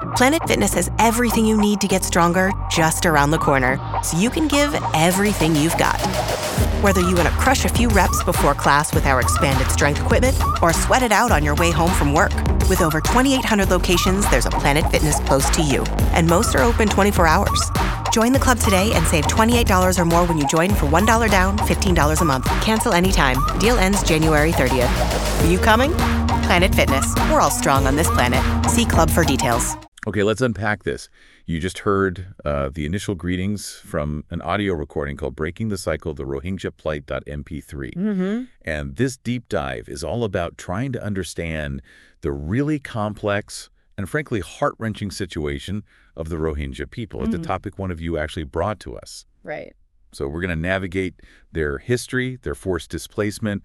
Planet Fitness has everything you need to get stronger just around the corner, so you can give everything you've got. Whether you want to crush a few reps before class with our expanded strength equipment or sweat it out on your way home from work. With over 2,800 locations, there's a Planet Fitness close to you, and most are open 24 hours. Join the club today and save $28 or more when you join for $1 down, $15 a month. Cancel anytime. Deal ends January 30th. Are you coming? Planet Fitness. We're all strong on this planet. See club for details. Okay, let's unpack this. You just heard the initial greetings from an audio recording called Breaking the Cycle, the Rohingya Plight.mp3. And this deep dive is all about trying to understand the really complex and frankly heart-wrenching situation of the Rohingya people. It's a topic one of you actually brought to us. Right. So we're going to navigate their history, their forced displacement,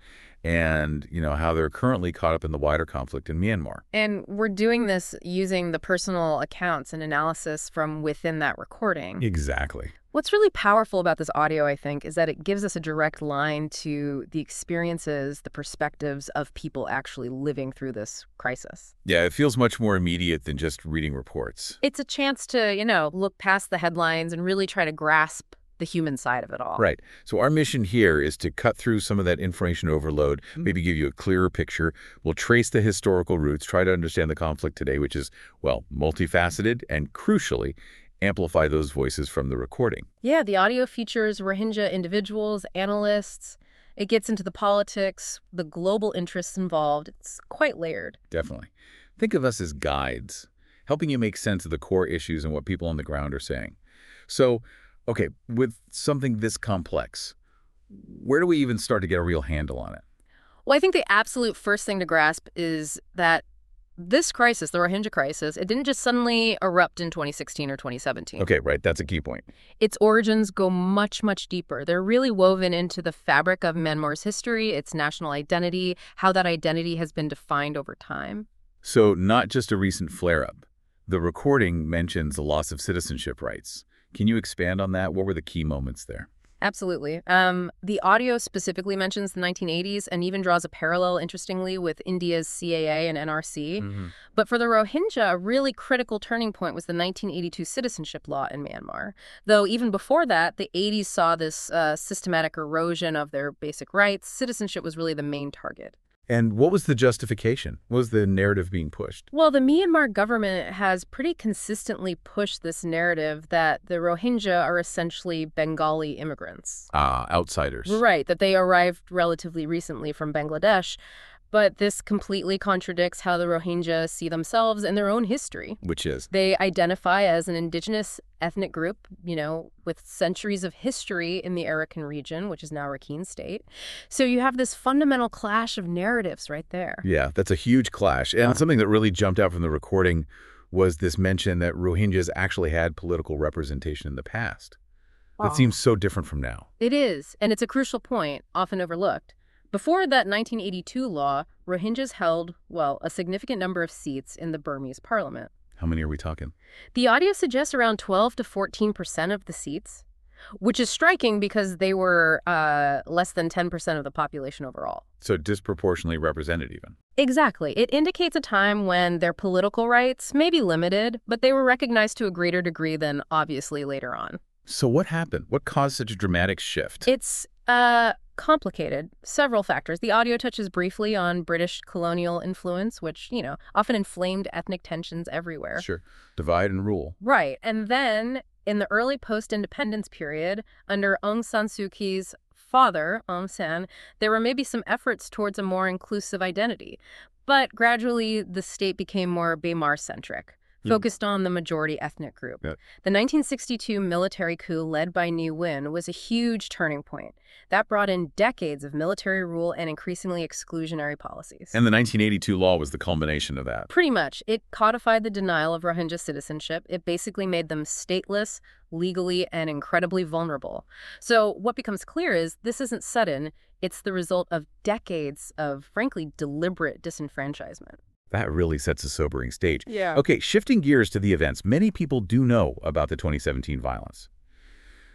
and how they're currently caught up in the wider conflict in Myanmar. And we're doing this using the personal accounts and analysis from within that recording. Exactly. What's really powerful about this audio, I think, is that it gives us a direct line to the experiences, the perspectives of people actually living through this crisis. Yeah, it feels much more immediate than just reading reports. It's a chance to, look past the headlines and really try to grasp the human side of it all. Right. So our mission here is to cut through some of that information overload, maybe give you a clearer picture. We'll trace the historical roots, try to understand the conflict today, which is, well, multifaceted, and crucially, amplify those voices from the recording. Yeah, the audio features Rohingya individuals, analysts. It gets into the politics, the global interests involved. It's quite layered. Definitely. Think of us as guides, helping you make sense of the core issues and what people on the ground are saying. So, okay, with something this complex, where do we even start to get a real handle on it? Well, I think the absolute first thing to grasp is that this crisis, the Rohingya crisis, it didn't just suddenly erupt in 2016 or 2017. Okay, right. That's a key point. Its origins go much, much deeper. They're really woven into the fabric of Myanmar's history, its national identity, how that identity has been defined over time. So not just a recent flare-up. The recording mentions the loss of citizenship rights. Can you expand on that? What were the key moments there? Absolutely. The audio specifically mentions the 1980s and even draws a parallel, interestingly, with India's CAA and NRC. But for the Rohingya, a really critical turning point was the 1982 citizenship law in Myanmar. Though even before that, the 80s saw this systematic erosion of their basic rights. Citizenship was really the main target. And what was the justification? What was the narrative being pushed? Well, the Myanmar government has pretty consistently pushed this narrative that the Rohingya are essentially Bengali immigrants. Outsiders. Right, that they arrived relatively recently from Bangladesh. But this completely contradicts how the Rohingya see themselves and their own history. Which is? They identify as an indigenous ethnic group, with centuries of history in the Arakan region, which is now Rakhine State. So you have this fundamental clash of narratives right there. Yeah, that's a huge clash. And something that really jumped out from the recording was this mention that Rohingyas actually had political representation in the past. That seems so different from now. It is, and it's a crucial point, often overlooked. Before that 1982 law, Rohingyas held, a significant number of seats in the Burmese parliament. How many are we talking? The audio suggests around 12 to 14% of the seats, which is striking because they were less than 10% of the population overall. So disproportionately represented even. Exactly. It indicates a time when their political rights may be limited, but they were recognized to a greater degree than obviously later on. So what happened? What caused such a dramatic shift? It's complicated. Several factors. The audio touches briefly on British colonial influence, which, often inflamed ethnic tensions everywhere. Sure. Divide and rule. Right. And then in the early post-independence period, under Aung San Suu Kyi's father, Aung San, there were maybe some efforts towards a more inclusive identity. But gradually, the state became more Bamar-centric, focused on the majority ethnic group. Yep. The 1962 military coup led by Ne Win was a huge turning point. That brought in decades of military rule and increasingly exclusionary policies. And the 1982 law was the culmination of that. Pretty much. It codified the denial of Rohingya citizenship. It basically made them stateless, legally, and incredibly vulnerable. So what becomes clear is this isn't sudden. It's the result of decades of, frankly, deliberate disenfranchisement. That really sets a sobering stage. Yeah. Okay, shifting gears to the events, many people do know about the 2017 violence.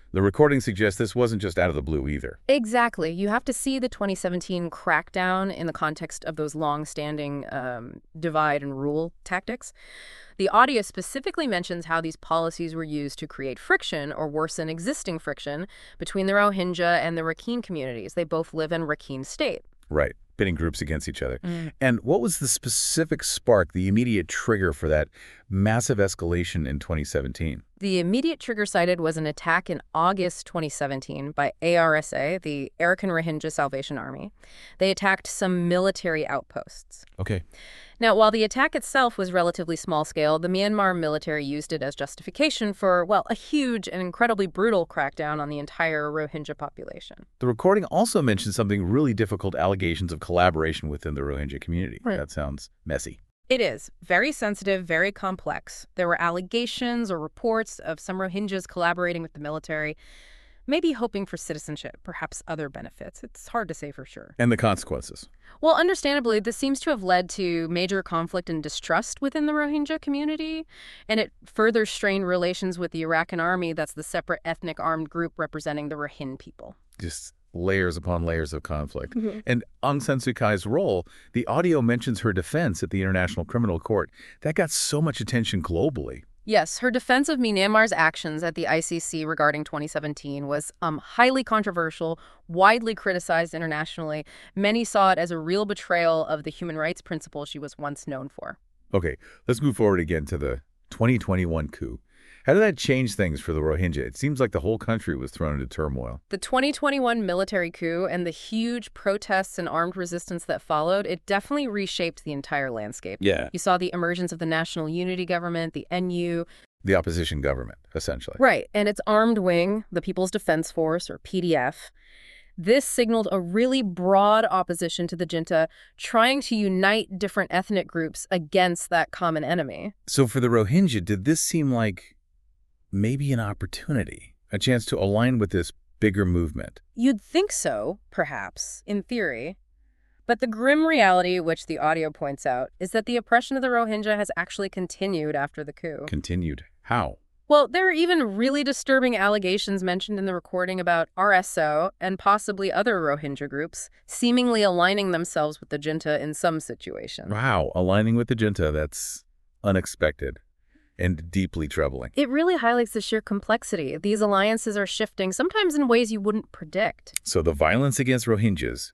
The recording suggests this wasn't just out of the blue either. Exactly. You have to see the 2017 crackdown in the context of those long-standing divide and rule tactics. The audio specifically mentions how these policies were used to create friction or worsen existing friction between the Rohingya and the Rakhine communities. They both live in Rakhine State. Right, pitting groups against each other. And what was the specific spark, the immediate trigger for that massive escalation in 2017? The immediate trigger cited was an attack in August 2017 by ARSA, the Arakan Rohingya Salvation Army. They attacked some military outposts. Okay. Now, while the attack itself was relatively small-scale, the Myanmar military used it as justification for, well, a huge and incredibly brutal crackdown on the entire Rohingya population. The recording also mentions something really difficult, allegations of collaboration within the Rohingya community. Right. That sounds messy. It is. Very sensitive, very complex. There were allegations or reports of some Rohingyas collaborating with the military, maybe hoping for citizenship, perhaps other benefits. It's hard to say for sure. And the consequences. Well, understandably, this seems to have led to major conflict and distrust within the Rohingya community, and it further strained relations with the Arakan army, that's the separate ethnic armed group representing the Rakhine people. Just layers upon layers of conflict. And Aung San Suu Kyi's role, the audio mentions her defense at the International Criminal Court. That got so much attention globally. Yes, her defense of Myanmar's actions at the ICC regarding 2017 was highly controversial, widely criticized internationally. Many saw it as a real betrayal of the human rights principle she was once known for. Okay, let's move forward again to the 2021 coup. How did that change things for the Rohingya? It seems like the whole country was thrown into turmoil. The 2021 military coup and the huge protests and armed resistance that followed, it definitely reshaped the entire landscape. Yeah. You saw the emergence of the National Unity Government, the NU. The opposition government, essentially. Right, and its armed wing, the People's Defense Force, or PDF. This signaled a really broad opposition to the junta, trying to unite different ethnic groups against that common enemy. So for the Rohingya, did this seem like maybe an opportunity, a chance to align with this bigger movement? You'd think so, perhaps, in theory. But the grim reality, which the audio points out, is that the oppression of the Rohingya has actually continued after the coup. Continued. How? Well, there are even really disturbing allegations mentioned in the recording about RSO and possibly other Rohingya groups seemingly aligning themselves with the junta in some situations. Wow, aligning with the junta, that's unexpected and deeply troubling. It really highlights the sheer complexity. These alliances are shifting, sometimes in ways you wouldn't predict. So the violence against Rohingyas,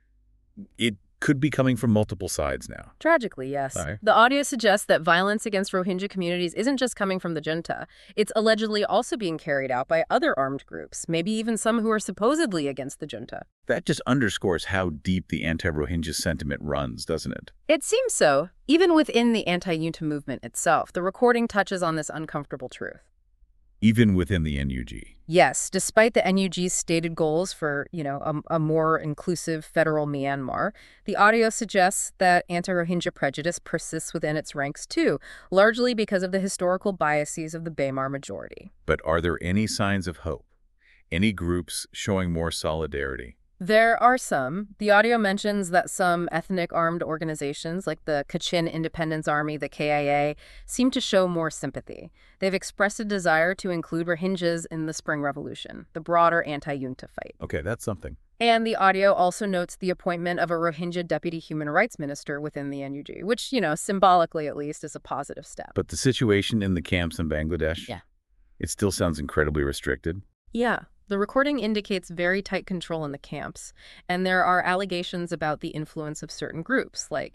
it could be coming from multiple sides now. Tragically, yes. Sorry. The audio suggests that violence against Rohingya communities isn't just coming from the junta. It's allegedly also being carried out by other armed groups, maybe even some who are supposedly against the junta. That just underscores how deep the anti-Rohingya sentiment runs, doesn't it? It seems so. Even within the anti-junta movement itself, the recording touches on this uncomfortable truth. Even within the NUG. Yes, despite the NUG's stated goals for, a more inclusive federal Myanmar, the audio suggests that anti-Rohingya prejudice persists within its ranks too, largely because of the historical biases of the Bamar majority. But are there any signs of hope? Any groups showing more solidarity? There are some. The audio mentions that some ethnic armed organizations, like the Kachin Independence Army, the KIA, seem to show more sympathy. They've expressed a desire to include Rohingyas in the Spring Revolution, the broader anti-junta fight. Okay, that's something. And the audio also notes the appointment of a Rohingya deputy human rights minister within the NUG, which, symbolically at least, is a positive step. But the situation in the camps in Bangladesh? Yeah. It still sounds incredibly restricted. Yeah. The recording indicates very tight control in the camps, and there are allegations about the influence of certain groups, like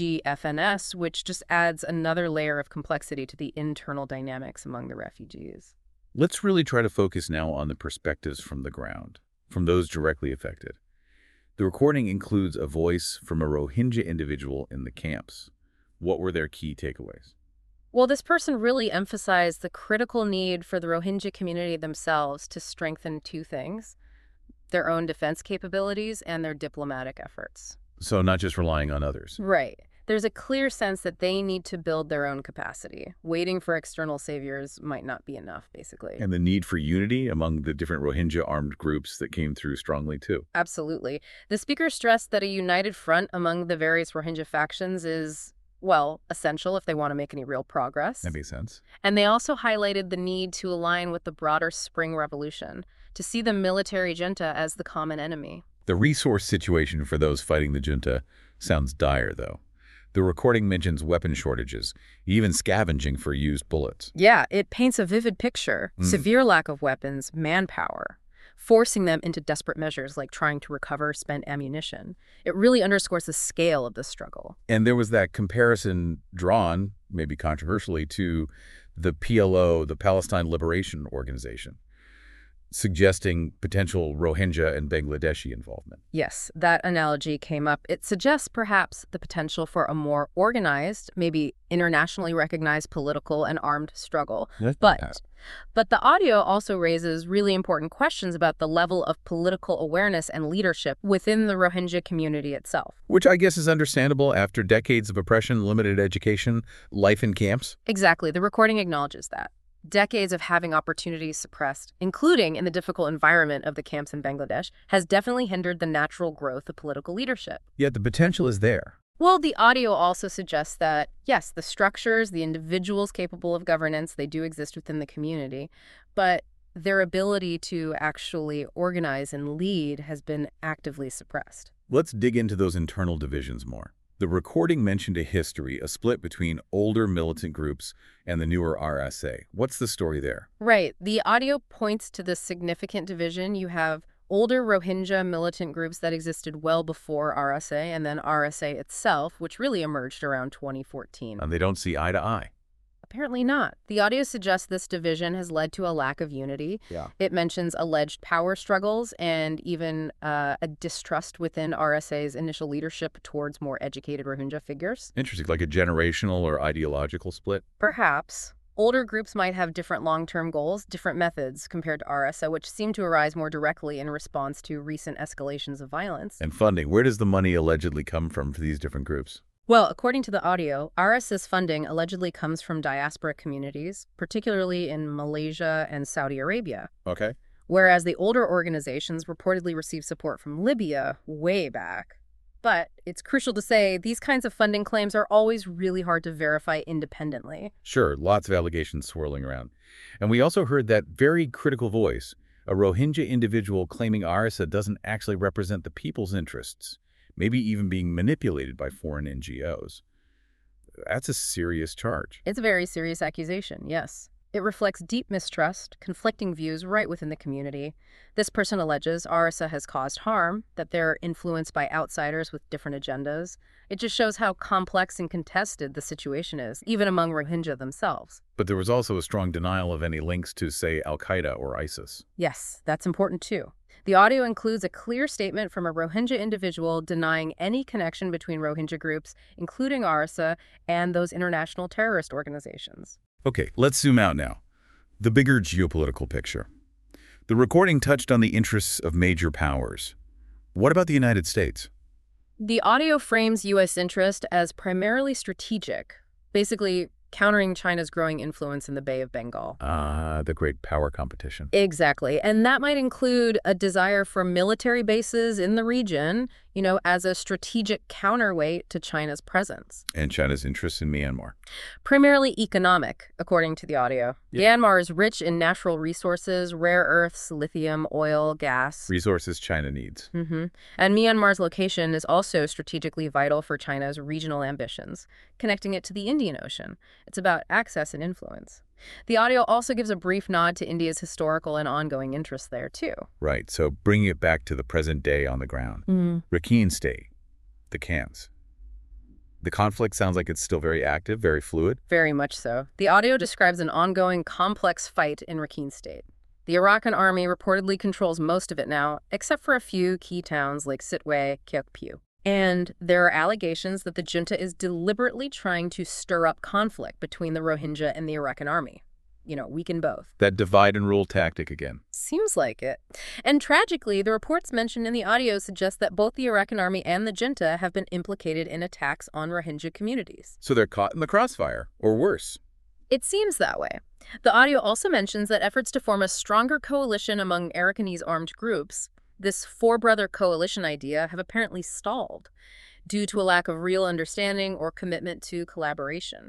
DGFNS, which just adds another layer of complexity to the internal dynamics among the refugees. Let's really try to focus now on the perspectives from the ground, from those directly affected. The recording includes a voice from a Rohingya individual in the camps. What were their key takeaways? Well, this person really emphasized the critical need for the Rohingya community themselves to strengthen two things: their own defense capabilities and their diplomatic efforts. So not just relying on others. Right. There's a clear sense that they need to build their own capacity. Waiting for external saviors might not be enough, basically. And the need for unity among the different Rohingya armed groups that came through strongly, too. Absolutely. The speaker stressed that a united front among the various Rohingya factions is well, essential if they want to make any real progress. That makes sense. And they also highlighted the need to align with the broader Spring Revolution, to see the military junta as the common enemy. The resource situation for those fighting the junta sounds dire, though. The recording mentions weapon shortages, even scavenging for used bullets. Yeah, it paints a vivid picture. Severe lack of weapons, manpower, forcing them into desperate measures like trying to recover spent ammunition. It really underscores the scale of the struggle. And there was that comparison drawn, maybe controversially, to the PLO, the Palestine Liberation Organization, suggesting potential Rohingya and Bangladeshi involvement. Yes, that analogy came up. It suggests perhaps the potential for a more organized, maybe internationally recognized political and armed struggle. But the audio also raises really important questions about the level of political awareness and leadership within the Rohingya community itself. Which I guess is understandable after decades of oppression, limited education, life in camps. Exactly. The recording acknowledges that. Decades of having opportunities suppressed, including in the difficult environment of the camps in Bangladesh, has definitely hindered the natural growth of political leadership. Yet the potential is there. Well, the audio also suggests that, yes, the structures, the individuals capable of governance, they do exist within the community, but their ability to actually organize and lead has been actively suppressed. Let's dig into those internal divisions more. The recording mentioned a history, a split between older militant groups and the newer RSA. What's the story there? Right. The audio points to this significant division. You have older Rohingya militant groups that existed well before RSA, and then RSA itself, which really emerged around 2014. And they don't see eye to eye. Apparently not. The audio suggests this division has led to a lack of unity. Yeah. It mentions alleged power struggles and even a distrust within RSA's initial leadership towards more educated Rohingya figures. Interesting, like a generational or ideological split. Perhaps. Older groups might have different long-term goals, different methods compared to RSA, which seem to arise more directly in response to recent escalations of violence. And funding. Where does the money allegedly come from for these different groups? Well, according to the audio, RSA's funding allegedly comes from diaspora communities, particularly in Malaysia and Saudi Arabia. Okay. Whereas the older organizations reportedly received support from Libya way back. But it's crucial to say these kinds of funding claims are always really hard to verify independently. Sure, lots of allegations swirling around. And we also heard that very critical voice, a Rohingya individual claiming RSA doesn't actually represent the people's interests, maybe even being manipulated by foreign NGOs. That's a serious charge. It's a very serious accusation, yes. It reflects deep mistrust, conflicting views right within the community. This person alleges RSA has caused harm, that they're influenced by outsiders with different agendas. It just shows how complex and contested the situation is, even among Rohingya themselves. But there was also a strong denial of any links to, say, Al-Qaeda or ISIS. Yes, that's important too. The audio includes a clear statement from a Rohingya individual denying any connection between Rohingya groups, including RSA, and those international terrorist organizations. Okay, let's zoom out now. The bigger geopolitical picture. The recording touched on the interests of major powers. What about the United States? The audio frames U.S. interest as primarily strategic, basically countering China's growing influence in the Bay of Bengal. The great power competition. Exactly. And that might include a desire for military bases in the region, as a strategic counterweight to China's presence. And China's interests in Myanmar. Primarily economic, according to the audio. Yeah. Myanmar is rich in natural resources, rare earths, lithium, oil, gas. Resources China needs. And Myanmar's location is also strategically vital for China's regional ambitions, connecting it to the Indian Ocean. It's about access and influence. The audio also gives a brief nod to India's historical and ongoing interests there, too. Right, so bringing it back to the present day on the ground. Rakhine State, the camps. The conflict sounds like it's still very active, very fluid. Very much so. The audio describes an ongoing, complex fight in Rakhine State. The Iraqi army reportedly controls most of it now, except for a few key towns like Sitwe, Kyokpyu. And there are allegations that the junta is deliberately trying to stir up conflict between the Rohingya and the Iraqi army. Weaken both. That divide and rule tactic again. Seems like it. And tragically, the reports mentioned in the audio suggest that both the Iraqi army and the junta have been implicated in attacks on Rohingya communities. So they're caught in the crossfire, or worse. It seems that way. The audio also mentions that efforts to form a stronger coalition among Arakanese armed groups, this four-brother coalition idea, have apparently stalled. due to a lack of real understanding or commitment to collaboration.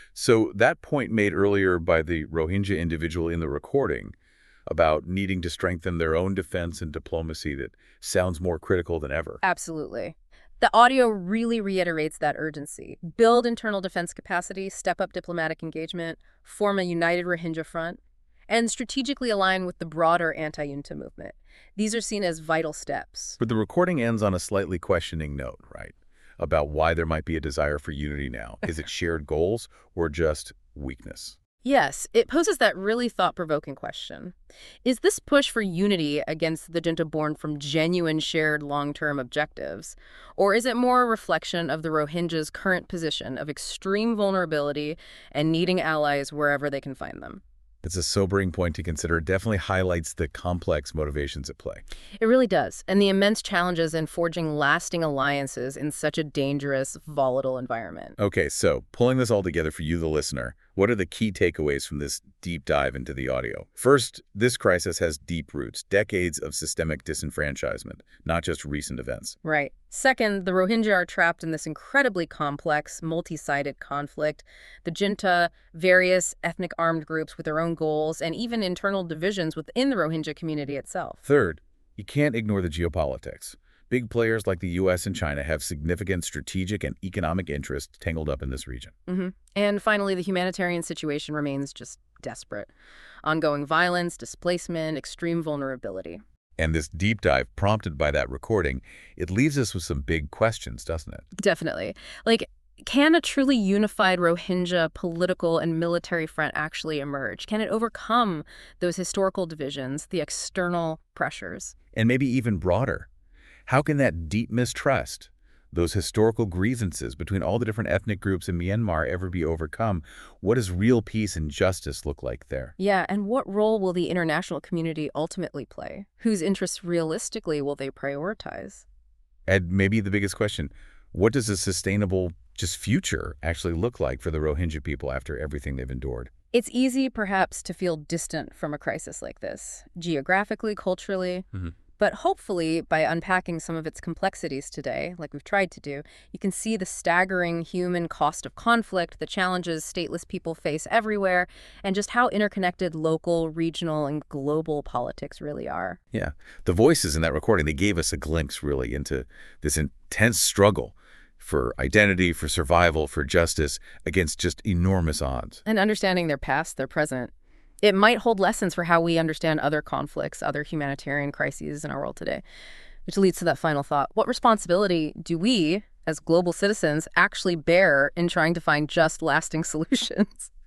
So that point made earlier by the Rohingya individual in the recording about needing to strengthen their own defense and diplomacy, that sounds more critical than ever. Absolutely. The audio really reiterates that urgency. Build internal defense capacity, step up diplomatic engagement, form a united Rohingya front, and strategically align with the broader anti-junta movement. These are seen as vital steps. But the recording ends on a slightly questioning note, right? About why there might be a desire for unity now. Is it shared goals or just weakness? Yes, it poses that really thought-provoking question. Is this push for unity against the junta born from genuine shared long-term objectives? Or is it more a reflection of the Rohingyas' current position of extreme vulnerability and needing allies wherever they can find them? It's a sobering point to consider. It definitely highlights the complex motivations at play. It really does, and the immense challenges in forging lasting alliances in such a dangerous, volatile environment. Okay, so pulling this all together for you, the listener, what are the key takeaways from this deep dive into the audio? First, this crisis has deep roots, decades of systemic disenfranchisement, not just recent events. Right. Second, the Rohingya are trapped in this incredibly complex, multi-sided conflict. The junta, various ethnic armed groups with their own goals, and even internal divisions within the Rohingya community itself. Third, you can't ignore the geopolitics. Big players like the U.S. and China have significant strategic and economic interests tangled up in this region. And finally, the humanitarian situation remains just desperate. Ongoing violence, displacement, extreme vulnerability. And this deep dive prompted by that recording, it leaves us with some big questions, doesn't it? Definitely. Like, can a truly unified Rohingya political and military front actually emerge? Can it overcome those historical divisions, the external pressures? And maybe even broader, how can that deep mistrust, those historical grievances between all the different ethnic groups in Myanmar ever be overcome? What does real peace and justice look like there? Yeah, and what role will the international community ultimately play? Whose interests realistically will they prioritize? And maybe the biggest question, what does a sustainable future actually look like for the Rohingya people after everything they've endured? It's easy, perhaps, to feel distant from a crisis like this, geographically, culturally. But hopefully, by unpacking some of its complexities today, like we've tried to do, you can see the staggering human cost of conflict, the challenges stateless people face everywhere, and just how interconnected local, regional, and global politics really are. Yeah. The voices in that recording, they gave us a glimpse really into this intense struggle for identity, for survival, for justice against just enormous odds. And understanding their past, their present, it might hold lessons for how we understand other conflicts, other humanitarian crises in our world today, which leads to that final thought. What responsibility do we, as global citizens, actually bear in trying to find just, lasting solutions?